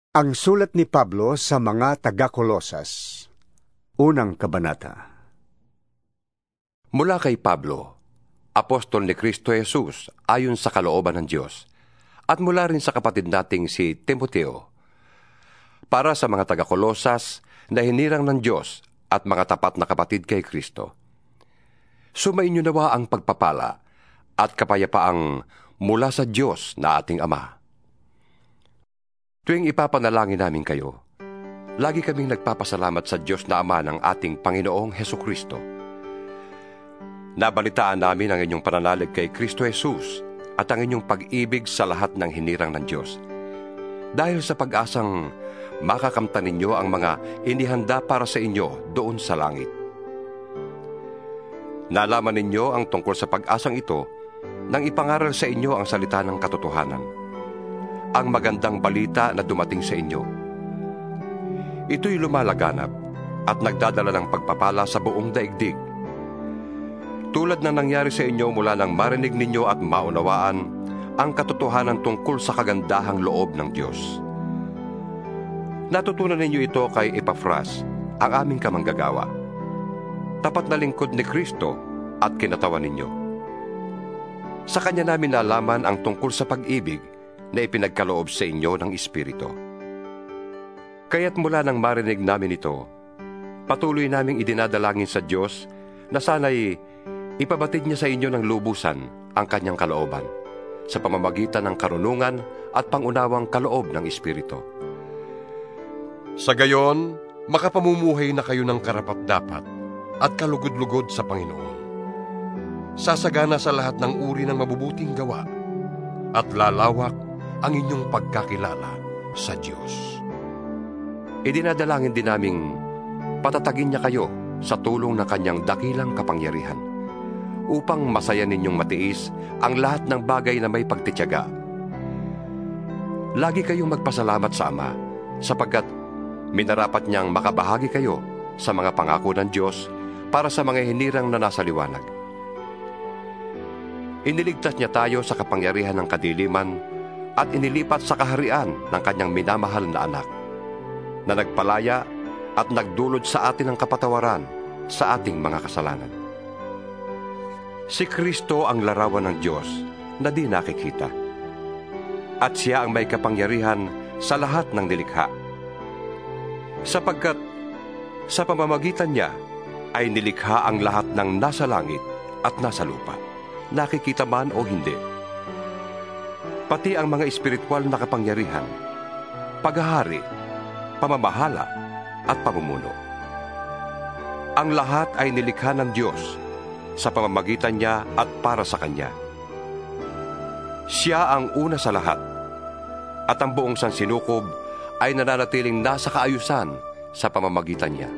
Ang sulat ni Pablo sa mga taga-Kolosas. Unang kabanata. Mula kay Pablo, apostol ni Kristo Jesus ayon sa kalooban ng Diyos, at mula rin sa kapatid nating si Timoteo, para sa mga taga-Kolosas na hinirang ng Diyos at mga tapat na kapatid kay Kristo. Sumainyo nawa ang pagpapala at kapayapaang mula sa Diyos na ating Ama. Tuwing ipapanalangin namin kayo, lagi kaming nagpapasalamat sa Diyos na Ama ng ating Panginoong Hesukristo. Nabalitaan namin ang inyong pananalig kay Kristo Jesus at ang inyong pag-ibig sa lahat ng hinirang ng Diyos. Dahil sa pag-asang makakamtan ninyo ang mga inihanda para sa inyo doon sa langit. Nalaman ninyo ang tungkol sa pag-asang ito nang ipangaral sa inyo ang salita ng katotohanan, ang magandang balita na dumating sa inyo. Ito'y lumalaganap at nagdadala ng pagpapala sa buong daigdig. Tulad na nangyari sa inyo mula nang marinig ninyo at maunawaan ang katotohanan tungkol sa kagandahang loob ng Diyos. Natutunan ninyo ito kay Epafras, ang aming kamanggagawa, tapat na lingkod ni Kristo at kinatawan ninyo. Sa kanya namin nalaman ang tungkol sa pag-ibig na ipinagkaloob sa inyo ng Espiritu. Kaya't mula nang marinig namin ito, patuloy naming idinadalangin sa Diyos na sana'y ipabatid niya sa inyo ng lubusan ang kanyang kalooban sa pamamagitan ng karunungan at pangunawang kaloob ng Espiritu. Sa gayon, makapamumuhay na kayo ng karapat-dapat at kalugod-lugod sa Panginoon. Sasagana sa lahat ng uri ng mabubuting gawa at lalawak ang inyong pagkakilala sa Diyos. Idinadalangin din naming patatagin niya kayo sa tulong ng kanyang dakilang kapangyarihan upang masaya ninyong matiis ang lahat ng bagay na may pagtitiyaga. Lagi kayong magpasalamat sa Ama sapagkat minarapat niyang makabahagi kayo sa mga pangako ng Diyos para sa mga hinirang na nasa liwanag. Iniligtas niya tayo sa kapangyarihan ng kadiliman at inilipat sa kaharian ng kanyang minamahal na anak, na nagpalaya at nagdulot sa atin ng kapatawaran sa ating mga kasalanan. Si Kristo ang larawan ng Diyos na di nakikita, at siya ang may kapangyarihan sa lahat ng nilikha, sapagkat sa pamamagitan niya ay nilikha ang lahat ng nasa langit at nasa lupa, nakikita man o hindi. Pati ang mga espiritual na kapangyarihan, paghahari, pamamahala at pamumuno. Ang lahat ay nilikha ng Diyos sa pamamagitan niya at para sa Kanya. Siya ang una sa lahat, at ang buong sansinukob ay nananatiling nasa kaayusan sa pamamagitan niya.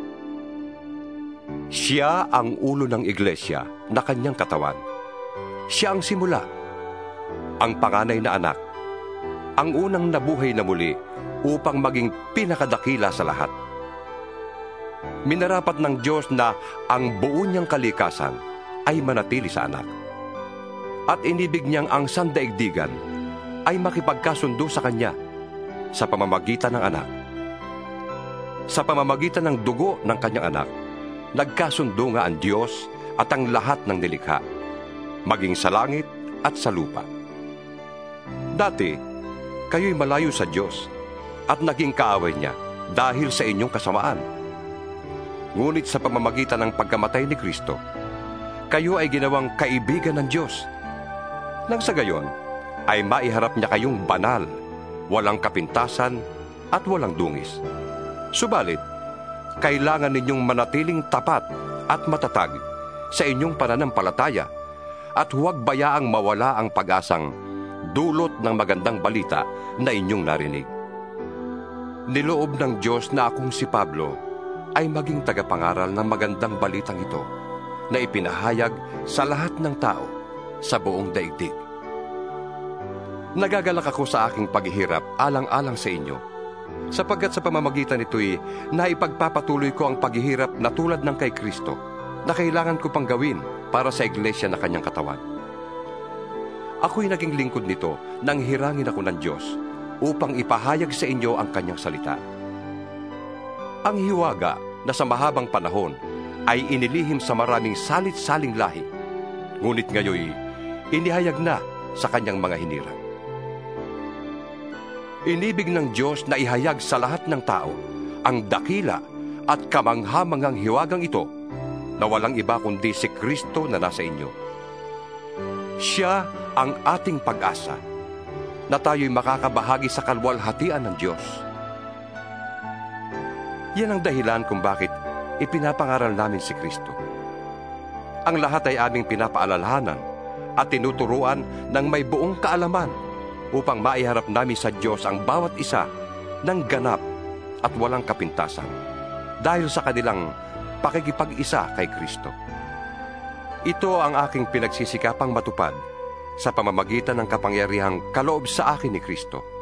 Siya ang ulo ng iglesia na Kanyang katawan. Siya ang simula, ang panganay na anak, ang unang nabuhay na muli upang maging pinakadakila sa lahat. Minarapat ng Diyos na ang buo niyang kalikasan ay manatili sa anak, at inibig niyang ang sandaigdigan ay makipagkasundo sa Kanya sa pamamagitan ng anak. Sa pamamagitan ng dugo ng Kanyang anak, nagkasundo nga ang Diyos at ang lahat ng nilikha, maging sa langit at sa lupa. Dati, kayo'y malayo sa Diyos at naging kaaway niya dahil sa inyong kasamaan. Ngunit sa pamamagitan ng pagkamatay ni Kristo, kayo ay ginawang kaibigan ng Diyos. Nang sa gayon, ay maiharap niya kayong banal, walang kapintasan at walang dungis. Subalit, kailangan ninyong manatiling tapat at matatag sa inyong pananampalataya at huwag bayaang mawala ang pag-asang dulot ng magandang balita na inyong narinig. Niloob ng Diyos na akong si Pablo ay maging tagapangaral ng magandang balitang ito na ipinahayag sa lahat ng tao sa buong daigdig. Nagagalak ako sa aking paghihirap alang-alang sa inyo, sapagkat sa pamamagitan nito'y naipagpapatuloy ko ang paghihirap na tulad ng kay Kristo na kailangan ko pang gawin para sa iglesia na Kanyang katawan. Ako'y naging lingkod nito nang hirangin ako ng Diyos upang ipahayag sa inyo ang kanyang salita. Ang hiwaga na sa mahabang panahon ay inilihim sa maraming salit-saling lahi, ngunit ngayoy inihayag na sa kanyang mga hinirang. Inibig ng Diyos na ihayag sa lahat ng tao ang dakila at kamanghamanghang hiwagang ito na walang iba kundi si Kristo na nasa inyo. Siya ang ating pag-asa na tayo'y makakabahagi sa kalwalhatian ng Diyos. Yan ang dahilan kung bakit ipinapangaral namin si Kristo. Ang lahat ay aming pinapaalalahanan at tinuturuan ng may buong kaalaman upang maiharap namin sa Diyos ang bawat isa ng ganap at walang kapintasan dahil sa kanilang pakikipag-isa kay Kristo. Ito ang aking pinagsisikapang matupad sa pamamagitan ng kapangyarihang kaloob sa akin ni Kristo.